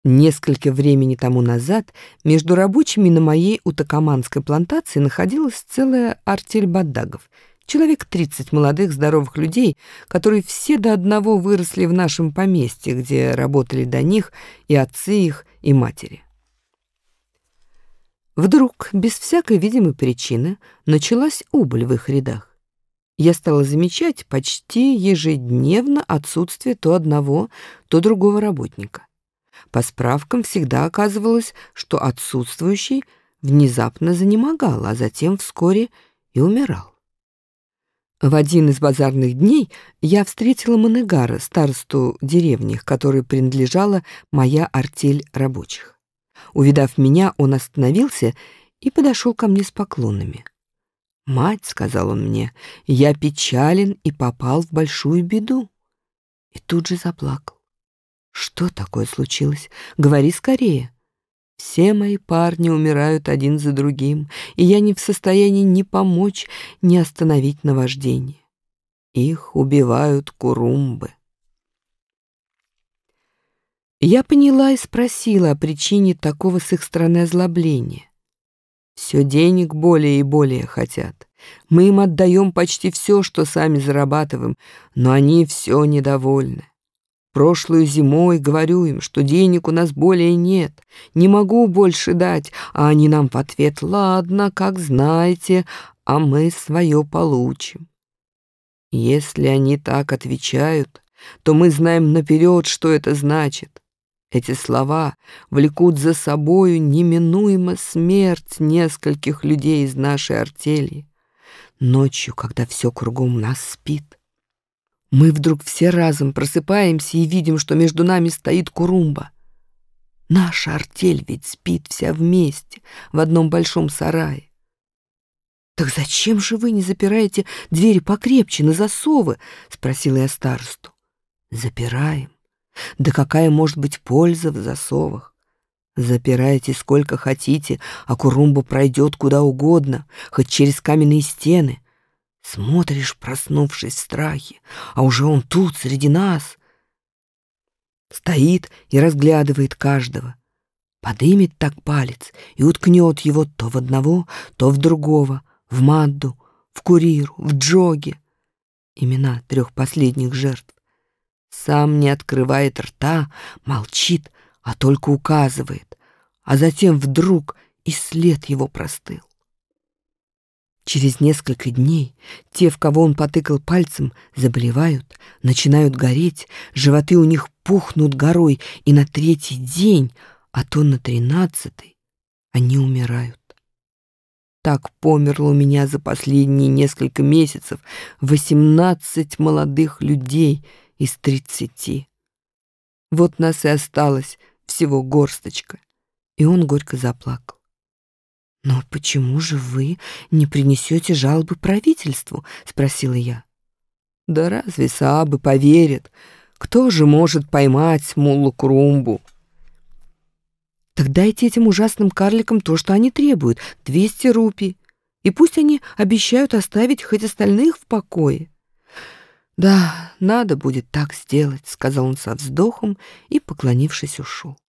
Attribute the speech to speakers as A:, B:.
A: Несколько времени тому назад между рабочими на моей утакаманской плантации находилась целая артель баддагов. Человек 30 молодых здоровых людей, которые все до одного выросли в нашем поместье, где работали до них и отцы их, и матери. Вдруг, без всякой видимой причины, началась убыль в их рядах. Я стала замечать почти ежедневно отсутствие то одного, то другого работника. По справкам всегда оказывалось, что отсутствующий внезапно занемогал, а затем вскоре и умирал. В один из базарных дней я встретила Манегара, старосту деревни, к которой принадлежала моя артель рабочих. Увидав меня, он остановился и подошел ко мне с поклонами. «Мать», — сказал он мне, — «я печален и попал в большую беду». И тут же заплакал. «Что такое случилось? Говори скорее». «Все мои парни умирают один за другим, и я не в состоянии ни помочь, ни остановить наваждение. Их убивают курумбы». Я поняла и спросила о причине такого с их стороны озлобления. «Все денег более и более хотят. Мы им отдаем почти все, что сами зарабатываем, но они все недовольны. Прошлую зимой говорю им, что денег у нас более нет, не могу больше дать, а они нам в ответ: ладно, как знаете, а мы свое получим. Если они так отвечают, то мы знаем наперед, что это значит. Эти слова влекут за собою неминуемо смерть нескольких людей из нашей артели. Ночью, когда все кругом нас спит, мы вдруг все разом просыпаемся и видим, что между нами стоит курумба. Наша артель ведь спит вся вместе в одном большом сарае. «Так зачем же вы не запираете двери покрепче на засовы?» — спросила я старосту. «Запираем. Да какая может быть польза в засовах? Запирайте сколько хотите, а курумба пройдет куда угодно, хоть через каменные стены. Смотришь, проснувшись в страхе, а уже он тут, среди нас. Стоит и разглядывает каждого. Подымет так палец и уткнет его то в одного, то в другого, в Мадду, в Куриру, в Джоги. Имена 3 последних жертв. Сам не открывает рта, молчит, а только указывает, а затем вдруг и след его простыл. Через несколько дней те, в кого он потыкал пальцем, заболевают, начинают гореть, животы у них пухнут горой, и на 3-й день, а то на 13-й, они умирают. Так померло у меня за последние несколько месяцев 18 молодых людей из 30. Вот нас и осталось всего горсточка. И он горько заплакал. «Но почему же вы не принесете жалобы правительству?» — спросила я. «Да разве саабы поверят? Кто же может поймать муллу Курумбу?» «Так дайте этим ужасным карликам то, что они требуют, 200 рупий, и пусть они обещают оставить хоть остальных в покое». «Да, надо будет так сделать», — сказал он со вздохом и, поклонившись, ушел.